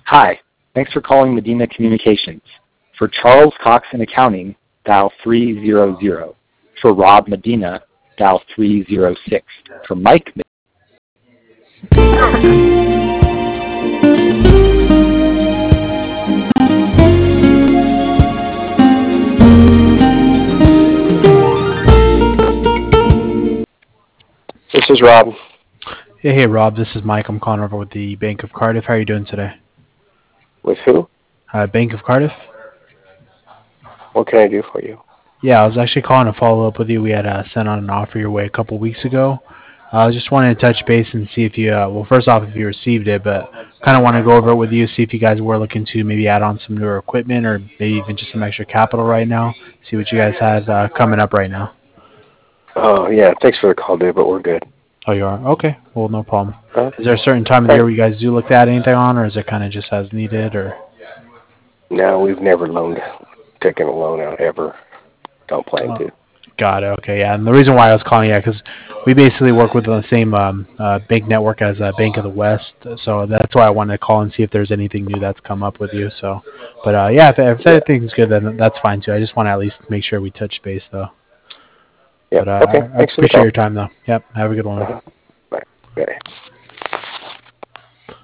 Hi, thanks for calling Medina Communications. For Charles Cox in accounting, dial 300. For Rob Medina, dial 306. For Mike This is Rob. Hey, Rob, this is Mike. I'm calling over with the Bank of Cardiff. How are you doing today? With who? Bank of Cardiff? What can I do for you? Yeah, I was actually calling to follow up with you. We had sent on an offer your way a couple weeks ago. I just wanted to touch base and see if you, well, first off, if you received it, but kind of want to go over it with you, see if you guys were looking to maybe add on some newer equipment or maybe even just some extra capital right now, see what you guys have coming up right now. Oh, yeah, thanks for the call, dude, but we're good. Oh, you are? Okay, well, no problem. Huh? Is there a certain time of the year where you guys do look to add anything on, or is it kind of just as needed, or? No, we've never taken a loan out ever. Don't plan to. Got it. Okay, yeah. And the reason why I was calling, yeah, because we basically work with the same bank network as Bank of the West, so that's why I wanted to call and see if there's anything new that's come up with you. So, but yeah, if everything's good, then that's fine too. I just want to at least make sure we touch base though. Yeah, But okay, I thanks for the appreciate call. your time though. Yep. Have a good one. Bye. Bye.